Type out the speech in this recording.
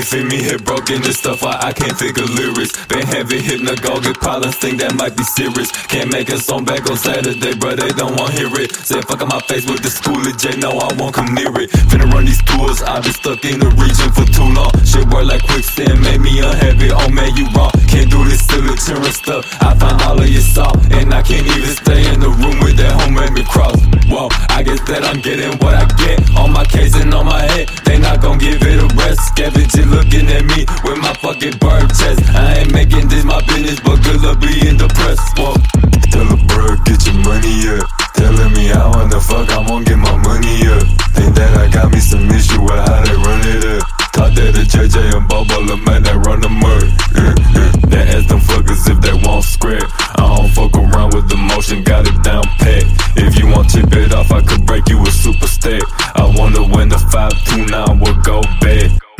feed me hit broken and stuff why I can't figure lyrics. Been heavy hitting the go, get problems, think that might be serious. Can't make a song back on Saturday, bro, they don't want hear it. Said fuck on my face with the school of J, no, I won't come near it. Finna run these tours, I've been stuck in the region for too long. Shit work like quicksand, made me unhappy, oh man, you wrong. Can't do this silly cheering stuff, I find all of your salt. And I can't even stay in the room with that home made me cross. Whoa, I guess that I'm getting what I get. On my case and on my head, they not gon' give it a rest. Scavenging looking at me with my fucking bird chest. I ain't making this my business, but good luck being depressed. Whoa. Tell a bird, get your money up. Telling me how in the fuck I'm gonna get my money up. Think that I got me some issue with how they run it up. Talk that to JJ and Bobo, the man that run the murk. That ask them fuckers if they want scrap. I don't fuck around with the motion, got it down pat. If you want tip it off, I could break you a super stack. I wonder when the 529 will go bad.